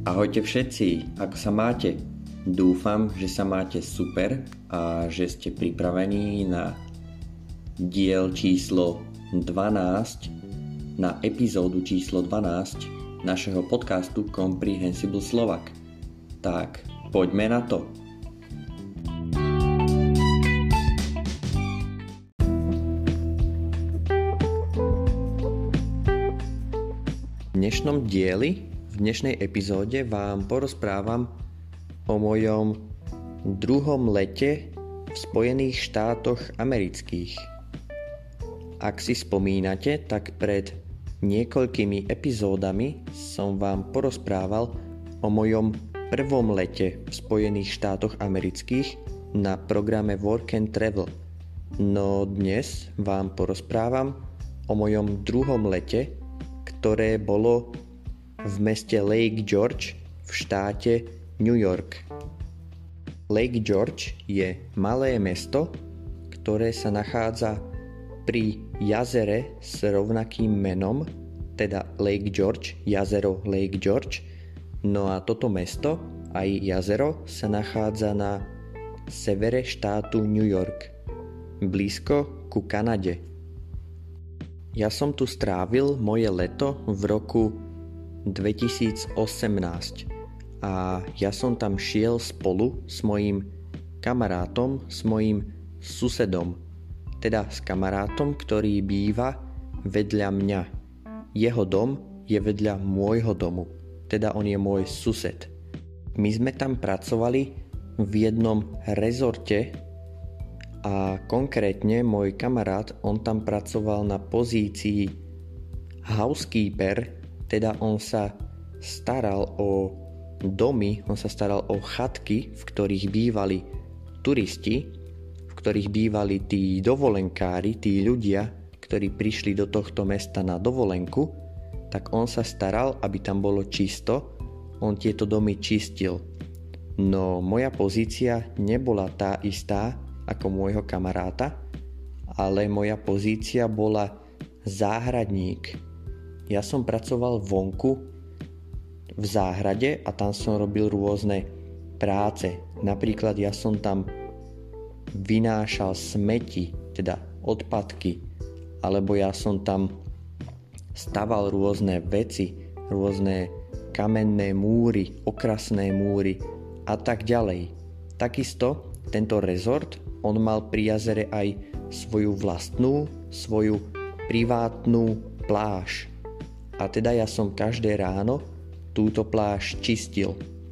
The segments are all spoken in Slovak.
Ahojte všetci, ako sa máte? Dúfam, že sa máte super a že ste pripravení na diel číslo 12, na epizódu číslo 12 našeho podcastu Comprehensible Slovak. Tak, poďme na to. V dnešnom dieli, v dnešnej epizóde vám porozprávam o mojom druhom lete v Spojených štátoch amerických. Ak si spomínate, tak pred niekoľkými epizódami som vám porozprával o mojom prvom lete v Spojených štátoch amerických na programe Work and Travel. No dnes vám porozprávam o mojom druhom lete, ktoré bolo v meste Lake George v štáte New York. Lake George je malé mesto, ktoré sa nachádza pri jazere s rovnakým menom, teda Lake George, jazero Lake George. No a toto mesto, aj jazero, sa nachádza na severe štátu New York, blízko ku Kanade. Ja som tu strávil moje leto v roku 2018 a ja som tam šiel spolu s mojím kamarátom, s mojím susedom, teda s kamarátom, ktorý býva vedľa mňa. Jeho dom je vedľa môjho domu, teda on je môj sused. My sme tam pracovali v jednom rezorte a konkrétne môj kamarát, on tam pracoval na pozícii housekeeper, teda on sa staral o domy, on sa staral o chatky, v ktorých bývali turisti, v ktorých bývali tí dovolenkári, tí ľudia, ktorí prišli do tohto mesta na dovolenku, tak on sa staral, aby tam bolo čisto, on tieto domy čistil. No moja pozícia nebola tá istá ako môjho kamaráta, ale moja pozícia bola záhradník. Ja som pracoval vonku v záhrade a tam som robil rôzne práce. Napríklad ja som tam vynášal smeti, teda odpadky, alebo ja som tam staval rôzne veci, rôzne kamenné múry, okrasné múry a tak ďalej. Takisto tento rezort, on mal pri jazere aj svoju privátnu pláž. A teda ja som každé ráno túto pláž čistil.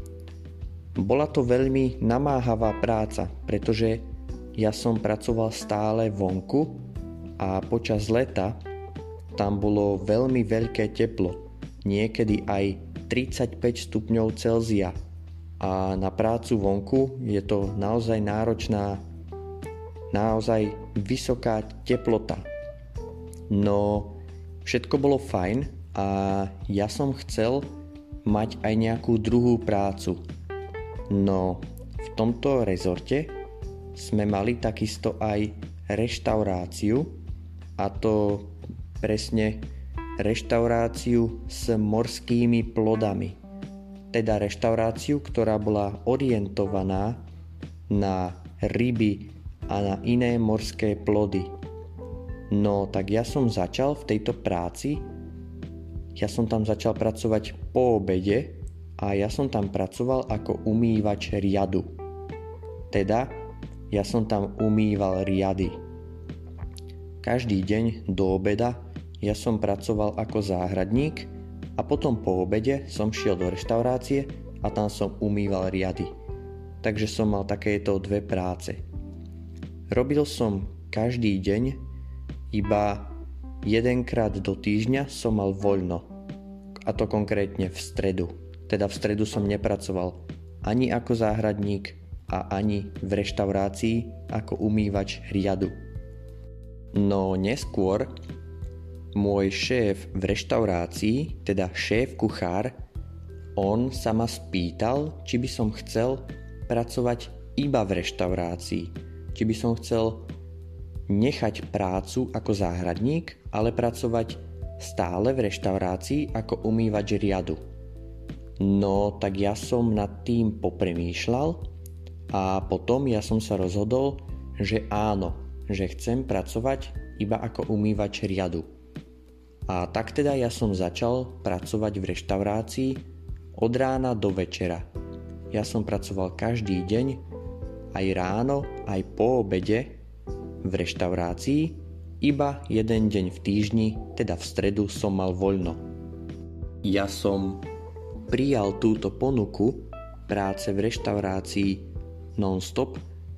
Bola to veľmi namáhavá práca, pretože ja som pracoval stále vonku a počas leta tam bolo veľmi veľké teplo, niekedy aj 35 stupňov Celzia. A na prácu vonku je to naozaj náročná, naozaj vysoká teplota. No všetko bolo fajn a ja som chcel mať aj nejakú druhú prácu. No v tomto rezorte sme mali takisto aj reštauráciu, a to presne reštauráciu s morskými plodami. Teda reštauráciu, ktorá bola orientovaná na ryby a na iné morské plody. No tak ja som začal v tejto práci, ja som tam začal pracovať po obede a ja som tam pracoval ako umývač riadu. Teda ja som tam umýval riady. Každý deň do obeda ja som pracoval ako záhradník a potom po obede som šiel do reštaurácie a tam som umýval riady. Takže som mal takéto dve práce. Robil som každý deň, iba jedenkrát do týždňa som mal voľno. A to konkrétne v stredu. Teda v stredu som nepracoval ani ako záhradník a ani v reštaurácii ako umývač riadu. No neskôr môj šéf v reštaurácii, teda šéf kuchár, on sa ma spýtal, či by som chcel pracovať iba v reštaurácii, či by som chcel nechať prácu ako záhradník, ale pracovať stále v reštaurácii ako umývač riadu. No tak ja som nad tým popremýšľal a potom ja som sa rozhodol, že áno, že chcem pracovať iba ako umývač riadu. A tak teda ja som začal pracovať v reštaurácii od rána do večera. Ja som pracoval každý deň, aj ráno, aj po obede v reštaurácii, iba jeden deň v týždni, teda v stredu som mal voľno. Ja som prijal túto ponuku práce v reštaurácii non-stop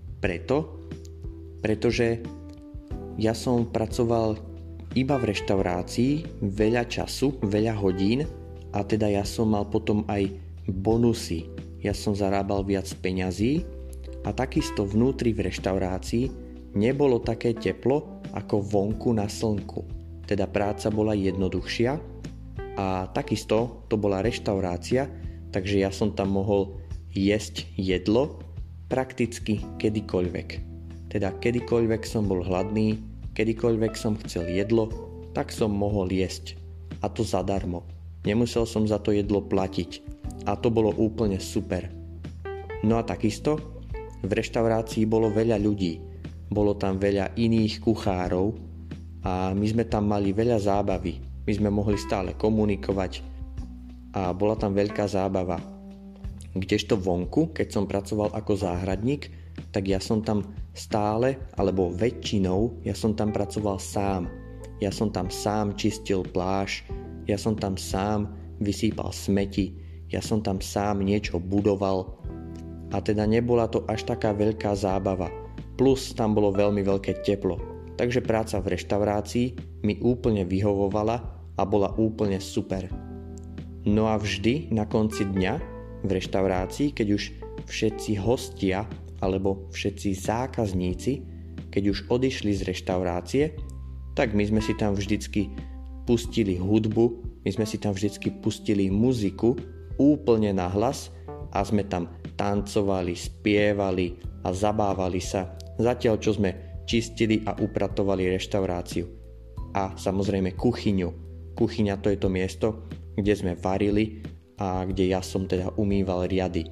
pretože ja som pracoval iba v reštaurácii veľa času, veľa hodín a teda ja som mal potom aj bonusy. Ja som zarábal viac peňazí a takisto vnútri v reštaurácii nebolo také teplo ako vonku na slnku. Teda práca bola jednoduchšia a takisto to bola reštaurácia, takže ja som tam mohol jesť jedlo prakticky kedykoľvek. Teda kedykoľvek som bol hladný, kedykoľvek som chcel jedlo, tak som mohol jesť. A to zadarmo. Nemusel som za to jedlo platiť. A to bolo úplne super. No a takisto v reštaurácii bolo veľa ľudí. Bolo tam veľa iných kuchárov a my sme tam mali veľa zábavy. My sme mohli stále komunikovať a bola tam veľká zábava. Kdežto vonku, keď som pracoval ako záhradník, tak ja som tam stále, alebo väčšinou, ja som tam pracoval sám. Ja som tam sám čistil pláž, ja som tam sám vysýpal smeti, ja som tam sám niečo budoval a teda nebola to až taká veľká zábava. Plus tam bolo veľmi veľké teplo. Takže práca v reštaurácii mi úplne vyhovovala a bola úplne super. No a vždy na konci dňa v reštaurácii, keď už všetci hostia alebo všetci zákazníci, keď už odišli z reštaurácie, tak my sme si tam vždycky pustili hudbu, my sme si tam vždycky pustili muziku úplne nahlas a sme tam tancovali, spievali a zabávali sa, zatiaľ čo sme čistili a upratovali reštauráciu. A samozrejme kuchyňu. Kuchyňa to je to miesto, kde sme varili a kde ja som teda umýval riady.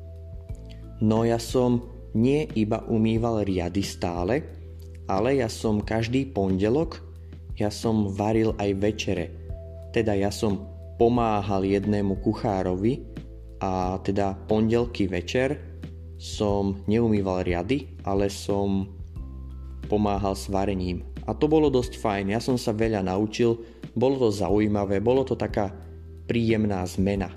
No ja som nie iba umýval riady stále, ale ja som každý pondelok, ja som varil aj večere. Teda ja som pomáhal jednému kuchárovi a teda pondelky večer som neumýval riady, ale som pomáhal s varením. A to bolo dosť fajn, ja som sa veľa naučil, bolo to zaujímavé, bolo to taká príjemná zmena.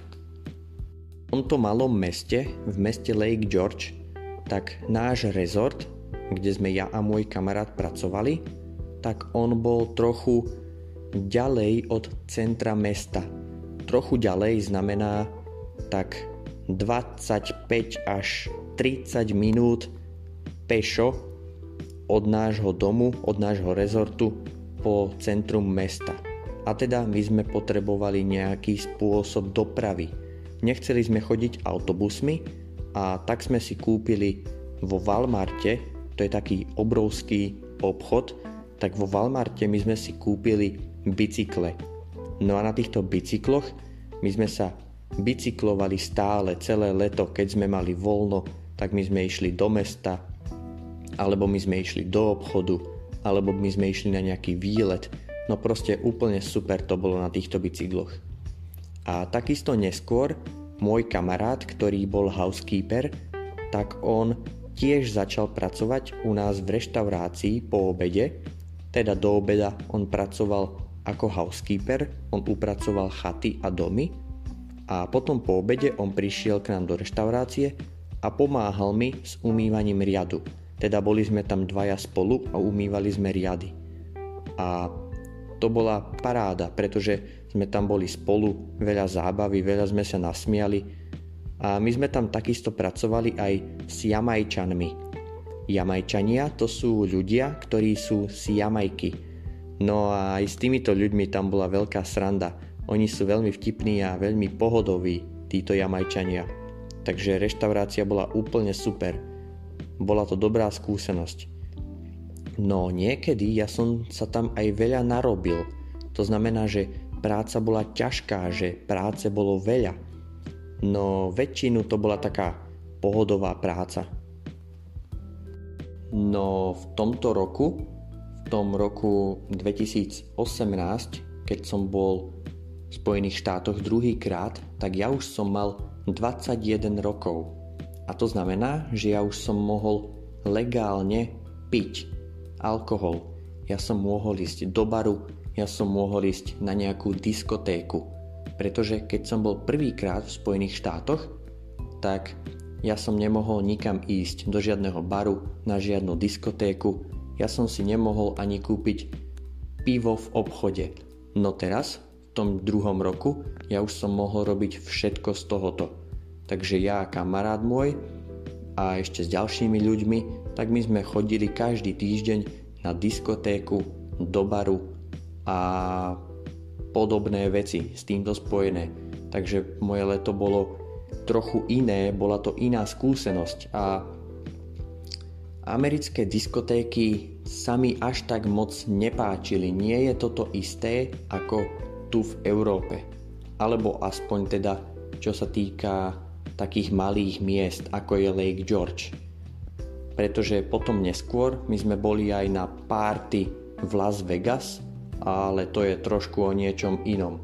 V tomto malom meste, v meste Lake George, tak náš rezort, kde sme ja a môj kamarát pracovali, tak on bol trochu ďalej od centra mesta. Trochu ďalej znamená tak 25 až 30 minút pešo od nášho domu, od nášho rezortu po centrum mesta. A teda my sme potrebovali nejaký spôsob dopravy. Nechceli sme chodiť autobusmi a tak sme si kúpili vo Walmarte, to je taký obrovský obchod, tak vo Walmarte my sme si kúpili bicykle. No a na týchto bicykloch my sme sa bicyklovali stále celé leto, keď sme mali voľno, tak my sme išli do mesta, alebo my sme išli do obchodu, alebo my sme išli na nejaký výlet. No proste úplne super to bolo na týchto bicykloch. A takisto neskôr môj kamarát, ktorý bol housekeeper, tak on tiež začal pracovať u nás v reštaurácii po obede. Teda do obeda on pracoval ako housekeeper, on upracoval chaty a domy a potom po obede on prišiel k nám do reštaurácie a pomáhal mi s umývaním riadu. Teda boli sme tam dvaja spolu a umývali sme riady. A to bola paráda, pretože sme tam boli spolu, veľa zábavy, veľa sme sa nasmiali a my sme tam takisto pracovali aj s Jamajčanmi. Jamajčania to sú ľudia, ktorí sú z Jamajky. No a aj s týmito ľuďmi tam bola veľká sranda. Oni sú veľmi vtipní a veľmi pohodoví, títo Jamajčania. Takže reštaurácia bola úplne super. Bola to dobrá skúsenosť. No niekedy ja som sa tam aj veľa narobil. To znamená, že práca bola ťažká, že práce bolo veľa. no väčšinu to bola taká pohodová práca. No v tom roku 2018, keď som bol v Spojených štátoch druhýkrát, tak ja už som mal 21 rokov. A to znamená, že ja už som mohol legálne piť alkohol. Ja som mohol ísť do baru, ja som mohol ísť na nejakú diskotéku. Pretože keď som bol prvýkrát v Spojených štátoch, tak ja som nemohol nikam ísť do žiadneho baru, na žiadnu diskotéku. Ja som si nemohol ani kúpiť pivo v obchode. No teraz, v tom druhom roku, ja už som mohol robiť všetko z tohoto. Takže ja a kamarát môj a ešte s ďalšími ľuďmi, tak my sme chodili každý týždeň na diskotéku, do baru a podobné veci s týmto spojené. Takže moje leto bolo trochu iné, bola to iná skúsenosť a americké diskotéky sa mi až tak moc nepáčili. Nie je toto isté ako tu v Európe. Alebo aspoň teda, čo sa týka takých malých miest, ako je Lake George. Pretože potom neskôr my sme boli aj na party v Las Vegas, ale to je trošku o niečom inom.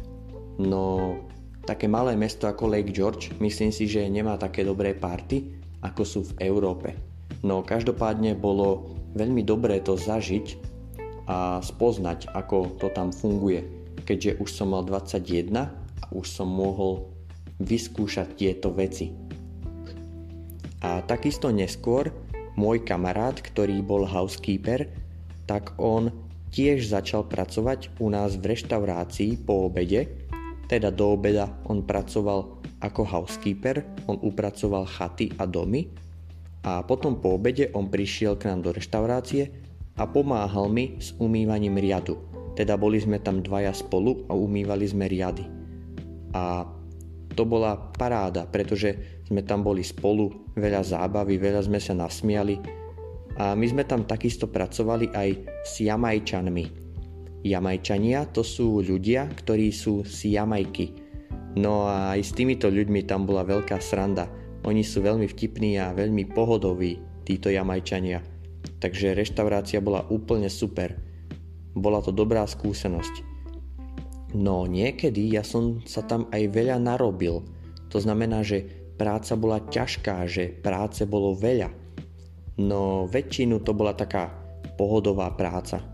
No, také malé mesto ako Lake George, myslím si, že nemá také dobré party, ako sú v Európe. No, každopádne bolo veľmi dobré to zažiť a spoznať, ako to tam funguje, keďže už som mal 21 a už som mohol vyskúšať tieto veci. A takisto neskôr môj kamarát, ktorý bol housekeeper, tak on tiež začal pracovať u nás v reštaurácii po obede. Teda do obeda on pracoval ako housekeeper, on upracoval chaty a domy a potom po obede on prišiel k nám do reštaurácie a pomáhal mi s umývaním riadu. Teda boli sme tam dvaja spolu a umývali sme riady. A to bola paráda, pretože sme tam boli spolu, veľa zábavy, veľa sme sa nasmiali a my sme tam takisto pracovali aj s Jamajčanmi. Jamajčania to sú ľudia, ktorí sú z Jamajky. No a aj s týmito ľuďmi tam bola veľká sranda. Oni sú veľmi vtipní a veľmi pohodoví, títo Jamajčania. Takže reštaurácia bola úplne super. Bola to dobrá skúsenosť. No niekedy ja som sa tam aj veľa narobil. To znamená, že práca bola ťažká, že práce bolo veľa. No väčšinu to bola taká pohodová práca.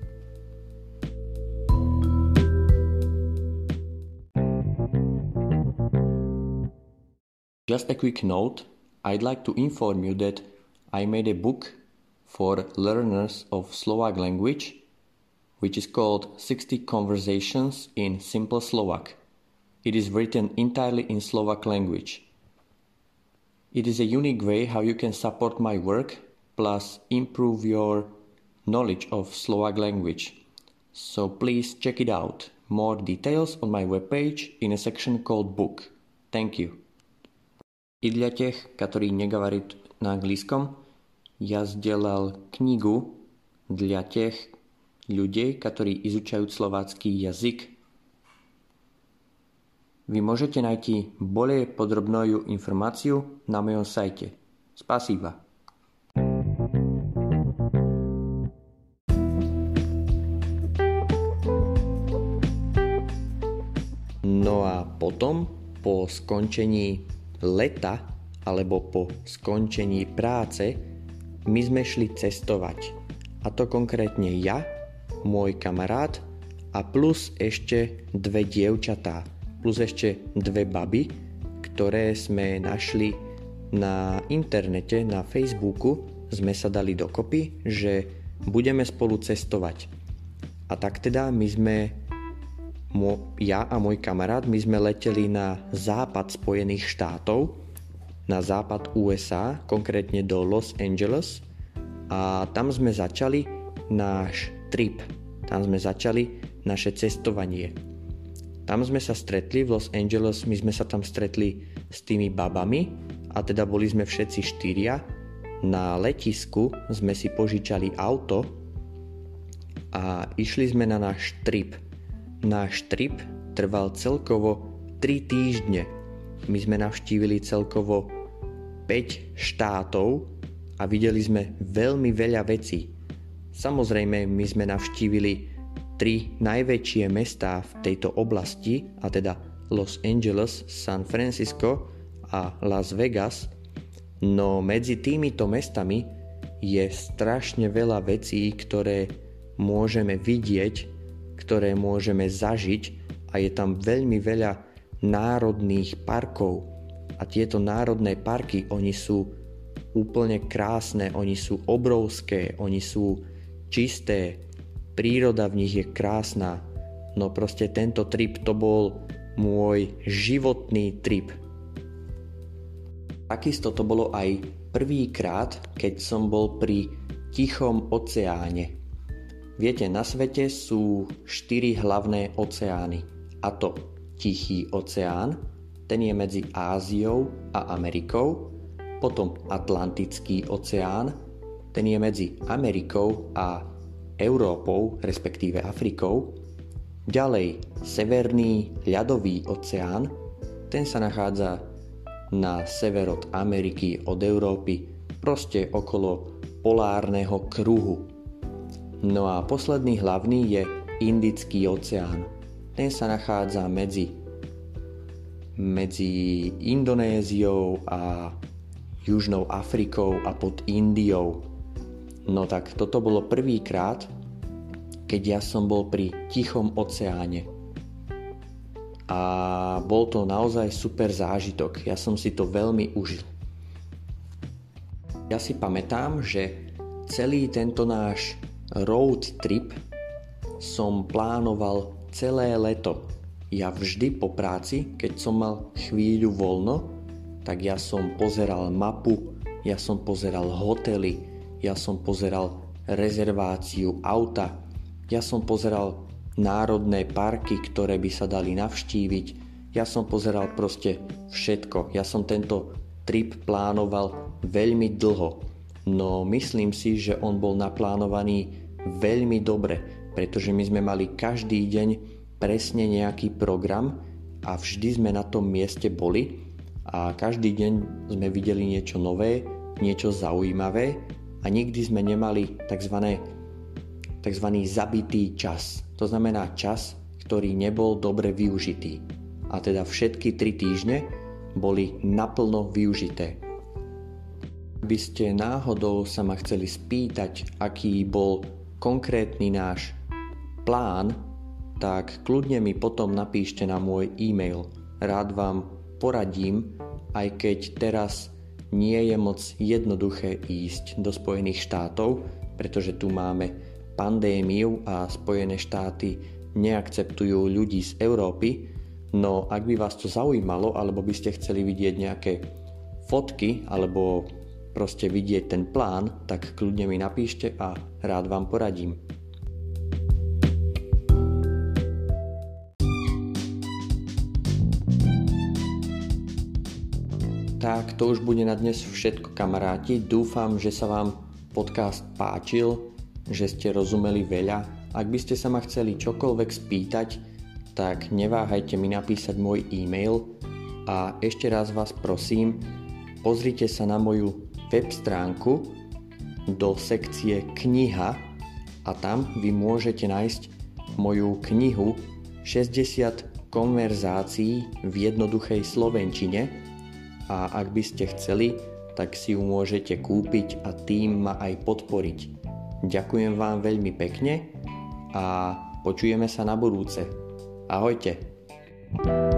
Just a quick note, I'd like to inform you that I made a book for learners of Slovak language, which is called 60 Conversations in Simple Slovak. It is written entirely in Slovak language. It is a unique way how you can support my work, plus improve your knowledge of Slovak language. So please check it out. More details on my webpage in a section called Book. Thank you. I dla těch, kteří negovorit na anglickом, я сделал книгу для тех людей, которые изучают словацкий язык. Вы можете найти более подробную информацию на моем сайте. Спасибо. No a potom, po skončení leta, alebo po skončení práce, my sme šli cestovať. A to konkrétne ja, môj kamarát a plus ešte dve dievčatá, plus ešte dve baby, ktoré sme našli na internete, na Facebooku, sme sa dali dokopy, že budeme spolu cestovať. A tak teda ja a môj kamarát, my sme leteli na západ Spojených štátov, na západ USA, konkrétne do Los Angeles a tam sme začali náš trip. Tam sme začali naše cestovanie. Tam sme sa stretli v Los Angeles, my sme sa tam stretli s tými babami a teda boli sme všetci štyria. Na letisku sme si požičali auto a išli sme na náš trip. Náš trip trval celkovo 3 týždne. My sme navštívili celkovo 5 štátov a videli sme veľmi veľa vecí. Samozrejme, my sme navštívili 3 najväčšie mestá v tejto oblasti, a teda Los Angeles, San Francisco a Las Vegas, no medzi týmito mestami je strašne veľa vecí, ktoré môžeme vidieť, ktoré môžeme zažiť, a je tam veľmi veľa národných parkov. A tieto národné parky, oni sú úplne krásne, oni sú obrovské, oni sú čisté, príroda v nich je krásna. No proste tento trip to bol môj životný trip. Takisto to bolo aj prvýkrát, keď som bol pri Tichom oceáne. Viete, na svete sú 4 hlavné oceány, a to Tichý oceán, ten je medzi Áziou a Amerikou, potom Atlantický oceán, ten je medzi Amerikou a Európou, respektíve Afrikou, ďalej Severný ľadový oceán, ten sa nachádza na sever od Ameriky, od Európy, proste okolo polárneho kruhu. No a posledný hlavný je Indický oceán, ten sa nachádza medzi Indonéziou a Južnou Afrikou a pod Indiou. No tak toto bolo prvýkrát, keď ja som bol pri Tichom oceáne. A bol to naozaj super zážitok. Ja som si to veľmi užil. Ja si pamätám, že celý tento náš road trip som plánoval celé leto. Ja vždy po práci, keď som mal chvíľu voľno, tak ja som pozeral mapu, ja som pozeral hotely, ja som pozeral rezerváciu auta, ja som pozeral národné parky, ktoré by sa dali navštíviť, ja som pozeral proste všetko. Ja som tento trip plánoval veľmi dlho, no myslím si, že on bol naplánovaný veľmi dobre, pretože my sme mali každý deň presne nejaký program a vždy sme na tom mieste boli a každý deň sme videli niečo nové, niečo zaujímavé a nikdy sme nemali tzv. Zabitý čas. To znamená čas, ktorý nebol dobre využitý. A teda všetky 3 týždne boli naplno využité. By ste náhodou sa ma chceli spýtať, aký bol konkrétny náš plán, tak kľudne mi potom napíšte na môj e-mail. Rád vám poradím, aj keď teraz nie je moc jednoduché ísť do Spojených štátov, pretože tu máme pandémiu a Spojené štáty neakceptujú ľudí z Európy, no ak by vás to zaujímalo, alebo by ste chceli vidieť nejaké fotky, alebo proste vidieť ten plán, tak kľudne mi napíšte a rád vám poradím. Tak to už bude na dnes všetko, kamaráti. Dúfam, že sa vám podcast páčil, že ste rozumeli veľa. Ak by ste sa ma chceli čokoľvek spýtať, tak neváhajte mi napísať môj e-mail a ešte raz vás prosím, pozrite sa na moju web stránku do sekcie kniha a tam vy môžete nájsť moju knihu 60 konverzácií v jednoduchej slovenčine a ak by ste chceli, tak si ju môžete kúpiť a tým ma aj podporiť. Ďakujem vám veľmi pekne a počujeme sa na budúce. Ahojte.